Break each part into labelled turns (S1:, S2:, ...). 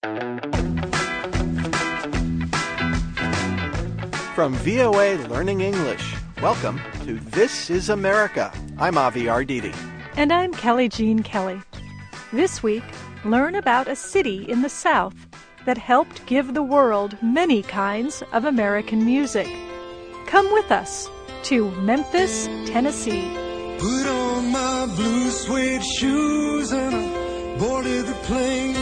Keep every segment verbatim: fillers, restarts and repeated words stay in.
S1: From V O A Learning English, welcome to This is America. I'm Avi Arditi.
S2: And I'm Kelly Jean Kelly. This week, learn about a city in the South that helped give the world many kinds of American music. Come with us to Memphis, Tennessee.
S3: Put on my blue suede shoes and I boarded the plane.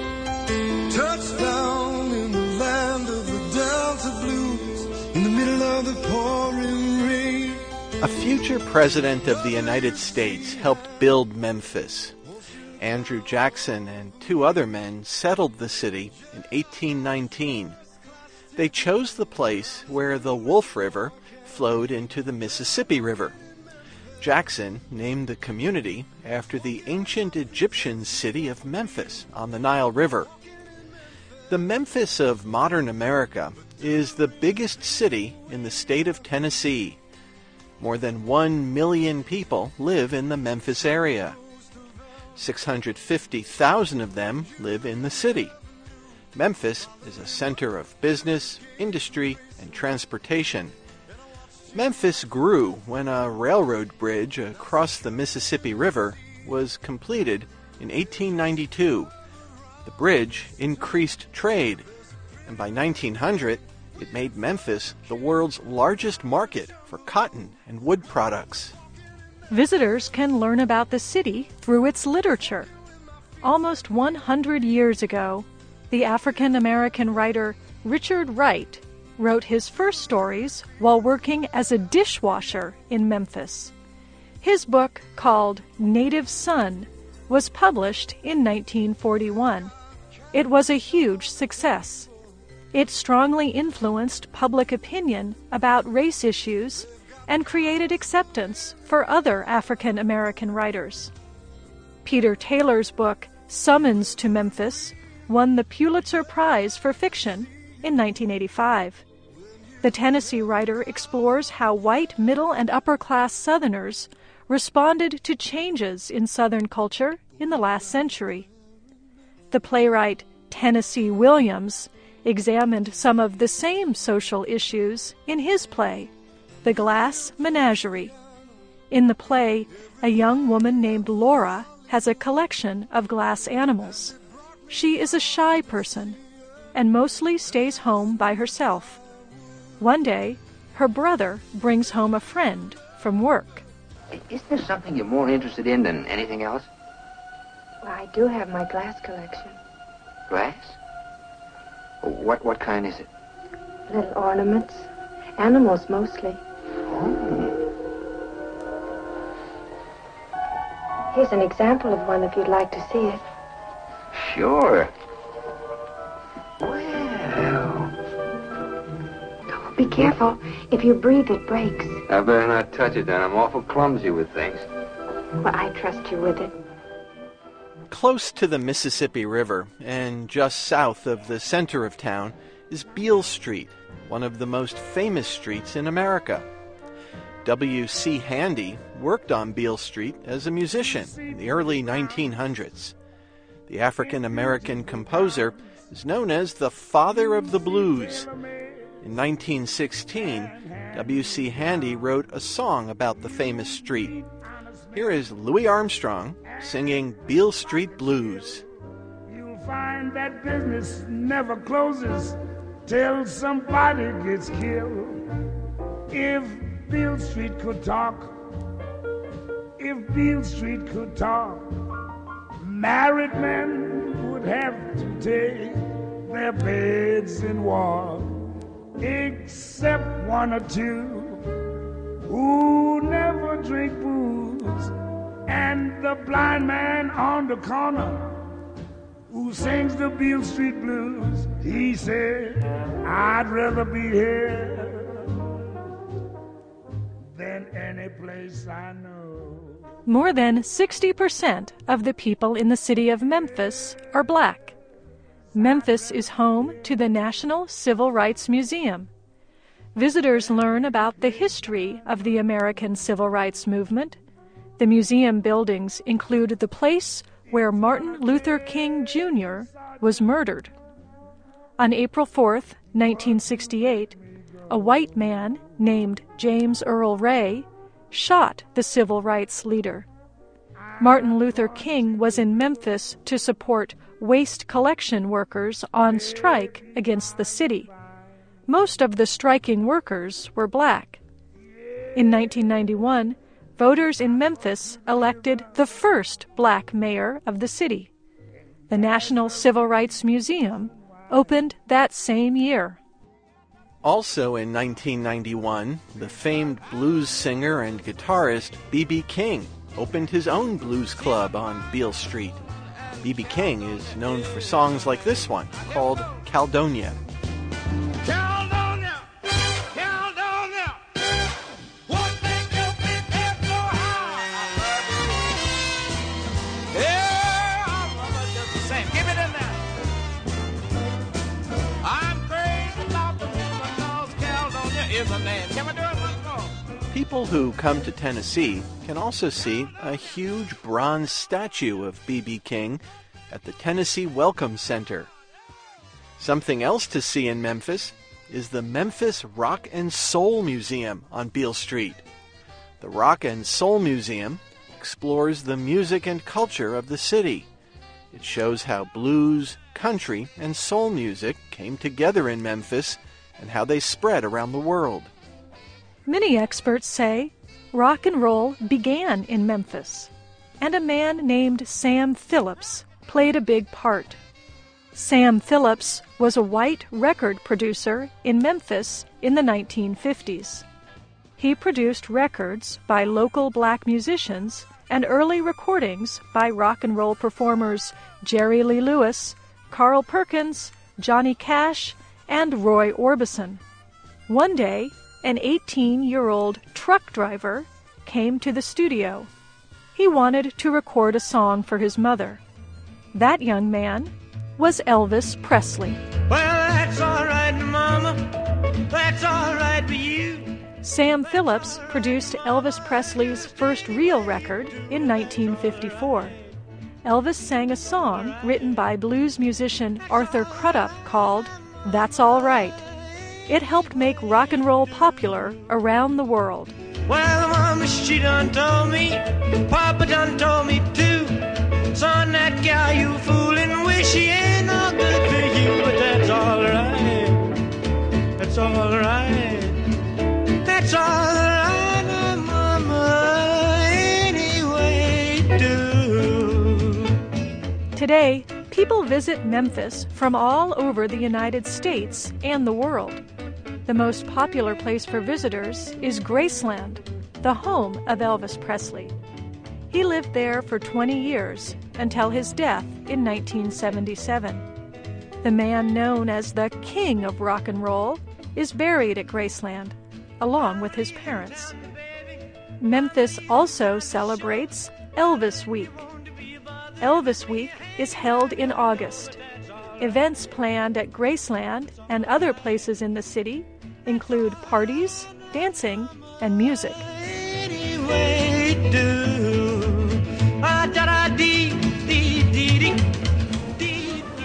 S3: Touchdown in the land of the Delta Blues in the middle of the pouring rain.
S1: A future president of the United States helped build Memphis. Andrew Jackson and two other men settled the city in eighteen nineteen. They chose the place where the Wolf River flowed into the Mississippi River. Jackson named the community after the ancient Egyptian city of Memphis on the Nile River. The Memphis of modern America is the biggest city in the state of Tennessee. More than one million people live in the Memphis area. six hundred fifty thousand of them live in the city. Memphis is a center of business, industry, and transportation. Memphis grew when a railroad bridge across the Mississippi River was completed in eighteen ninety-two. The bridge increased trade, and by nineteen hundred, it made Memphis the world's largest market for cotton and wood products.
S2: Visitors can learn about the city through its literature. Almost one hundred years ago, the African-American writer Richard Wright wrote his first stories while working as a dishwasher in Memphis. His book, called Native Son, was published in nineteen forty-one. It was a huge success. It strongly influenced public opinion about race issues and created acceptance for other African American writers. Peter Taylor's book, Summons to Memphis, won the Pulitzer Prize for Fiction in nineteen eighty-five. The Tennessee writer explores how white middle and upper-class Southerners responded to changes in Southern culture in the last century. The playwright Tennessee Williams examined some of the same social issues in his play, The Glass Menagerie. In the play, a young woman named Laura has a collection of glass animals. She is a shy person and mostly stays home by herself. One day, her brother brings home a friend from work.
S4: Isn't there something you're more interested in than anything else?
S5: Well, I do have my glass collection.
S4: Glass? What what kind is it?
S5: Little ornaments. Animals, mostly.
S4: Oh.
S5: Here's an example of one if you'd like to see it.
S4: Sure. Well.
S5: Oh, be careful. If you breathe, it breaks.
S4: I better not touch it, then. I'm awful clumsy with things.
S5: Well, I trust you with it.
S1: Close to the Mississippi River and just south of the center of town is Beale Street, one of the most famous streets in America. W C Handy worked on Beale Street as a musician in the early nineteen hundreds. The African-American composer is known as the father of the blues. In nineteen sixteen, W C Handy wrote a song about the famous street. Here is Louis Armstrong singing Beale Street Blues.
S6: You'll find that business never closes till somebody gets killed. If Beale Street could talk, if Beale Street could talk, married men would have to take their beds and walk, except one or two who never drink booze, and the blind man on the corner who sings the Beale Street Blues. He said, I'd rather be here than any place I know.
S2: More than sixty percent of the people in the city of Memphis are black. Memphis is home to the National Civil Rights Museum. Visitors learn about the history of the American Civil Rights Movement. The museum buildings include the place where Martin Luther King Junior was murdered. On April fourth, nineteen sixty-eight, a white man named James Earl Ray shot the civil rights leader. Martin Luther King was in Memphis to support waste collection workers on strike against the city. Most of the striking workers were black. In nineteen ninety-one, voters in Memphis elected the first black mayor of the city. The National Civil Rights Museum opened that same year.
S1: Also in nineteen ninety-one, the famed blues singer and guitarist B B King opened his own blues club on Beale Street. B B King is known for songs like this one, called Caledonia.
S3: Caledonia, Caledonia, what make you big head so high? Yeah, I'm I'm just the same. Give it in there. I'm crazy about the woman, 'cause Caledonia is a name. Can we do it once more?
S1: People who come to Tennessee can also see a huge bronze statue of B B King at the Tennessee Welcome Center. Something else to see in Memphis is the Memphis Rock and Soul Museum on Beale Street. The Rock and Soul Museum explores the music and culture of the city. It shows how blues, country, and soul music came together in Memphis and how they spread around the world.
S2: Many experts say rock and roll began in Memphis, and a man named Sam Phillips played a big part. Sam Phillips was a white record producer in Memphis in the nineteen fifties. He produced records by local black musicians and early recordings by rock and roll performers Jerry Lee Lewis, Carl Perkins, Johnny Cash, and Roy Orbison. One day, an eighteen-year-old truck driver came to the studio. He wanted to record a song for his mother. That young man was Elvis Presley.
S3: Well, that's all right, Mama. That's all right for you.
S2: Sam Phillips produced Elvis Presley's first real record in nineteen fifty-four. Elvis sang a song written by blues musician Arthur Crudup called That's All Right. It helped make rock and roll popular around the world.
S3: Well, Mama, she done told me, Papa done told me too. Son, that gal you fooling, wish she ain't no good for you. But that's all right, that's all right, that's all right, Mama, anyway do.
S2: Today, people visit Memphis from all over the United States and the world. The most popular place for visitors is Graceland, the home of Elvis Presley. He lived there for twenty years until his death in nineteen seventy-seven. The man known as the King of Rock and Roll is buried at Graceland, along with his parents. Memphis also celebrates Elvis Week. Elvis Week is held in August. Events planned at Graceland and other places in the city include parties, dancing, and music.
S3: Anyway do. Ah, da, da, dee, dee, dee, dee, dee, dee.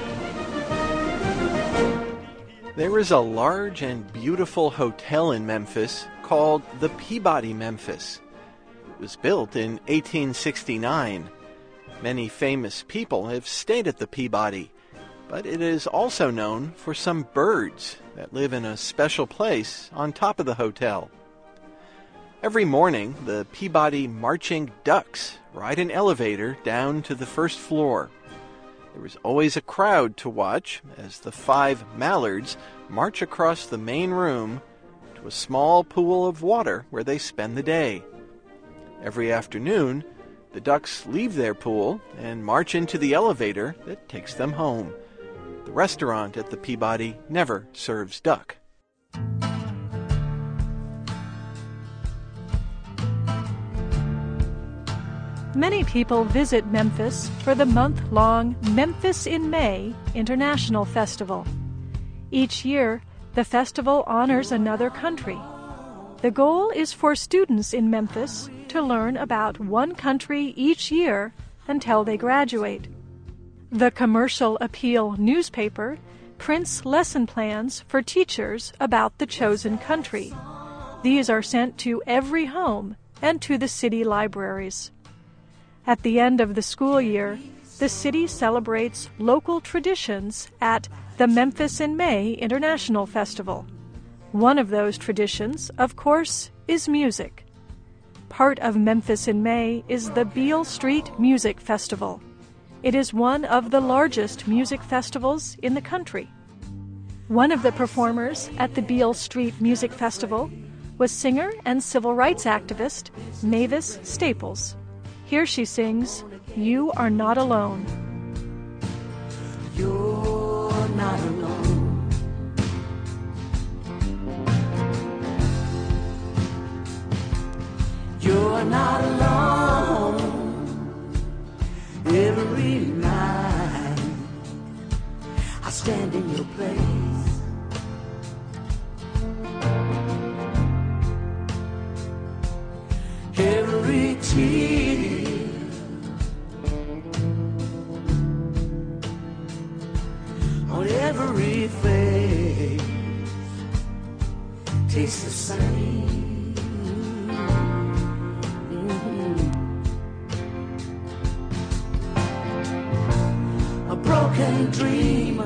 S1: There is a large and beautiful hotel in Memphis called the Peabody Memphis. It was built in eighteen sixty-nine. Many famous people have stayed at the Peabody, but it is also known for some birds that live in a special place on top of the hotel. Every morning, the Peabody Marching Ducks ride an elevator down to the first floor. There is always a crowd to watch as the five mallards march across the main room to a small pool of water where they spend the day. Every afternoon, the ducks leave their pool and march into the elevator that takes them home. The restaurant at the Peabody never serves duck.
S2: Many people visit Memphis for the month-long Memphis in May International Festival. Each year, the festival honors another country. The goal is for students in Memphis to learn about one country each year until they graduate. The Commercial Appeal newspaper prints lesson plans for teachers about the chosen country. These are sent to every home and to the city libraries. At the end of the school year, the city celebrates local traditions at the Memphis in May International Festival. One of those traditions, of course, is music. Part of Memphis in May is the Beale Street Music Festival. It is one of the largest music festivals in the country. One of the performers at the Beale Street Music Festival was singer and civil rights activist Mavis Staples. Here she sings, "You Are Not Alone."
S7: You're not alone. You're not alone. Every night I stand in your place. Every tear on every face tastes the same. Mm-hmm. A broken dream,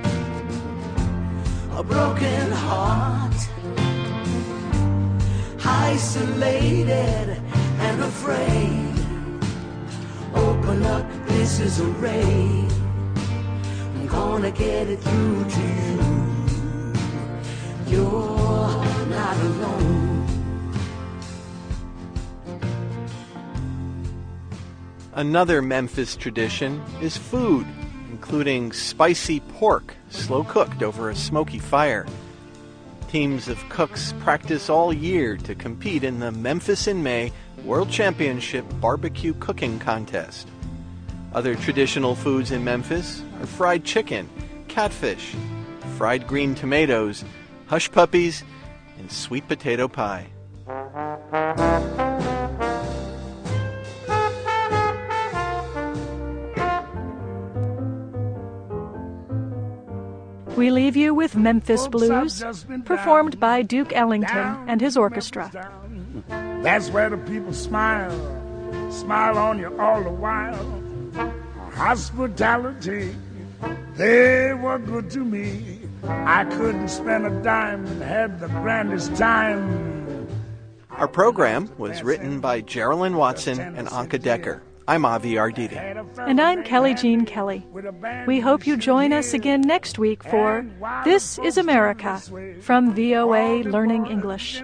S7: a broken heart, isolated and afraid. Open up, this is a ray. I'm gonna get it through to you. You're not alone.
S1: Another Memphis tradition is food, including spicy pork, slow-cooked over a smoky fire. Teams of cooks practice all year to compete in the Memphis in May World Championship Barbecue Cooking Contest. Other traditional foods in Memphis are fried chicken, catfish, fried green tomatoes, hush puppies, and sweet potato pie.
S2: We leave you with Memphis Blues, performed by Duke Ellington and his orchestra.
S6: That's where the people smile, smile on you all the while. Hospitality, they were good to me. I couldn't spend a dime and had the grandest time.
S1: Our program was written by Geraldine Watson and Anka Decker. I'm Avi Arditi.
S2: And I'm Kelly Jean Kelly. We hope you join us again next week for This is America from V O A Learning English.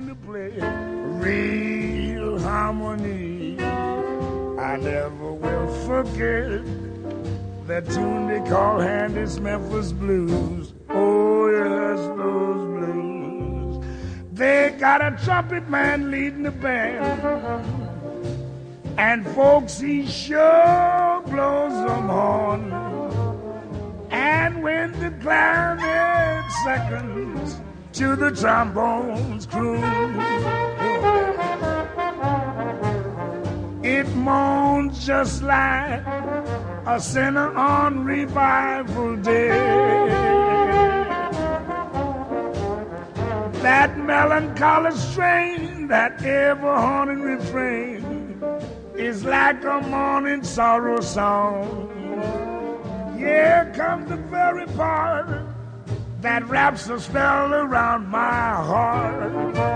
S6: Real harmony, I never will forget that tune they call Handy's Memphis Blues. Oh yes, those blues. They got a trumpet man leading the band, and folks, he sure blows them horn. And when the clarinet seconds to the trombones crew, it moans just like a sinner on revival day. That melancholy strain, that ever-haunting refrain, is like a morning sorrow song. Here comes the very part that wraps a spell around my heart.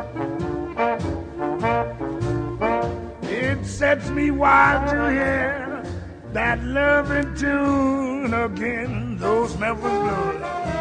S6: It sets me wild to hear that loving tune again, those Memphis Blues.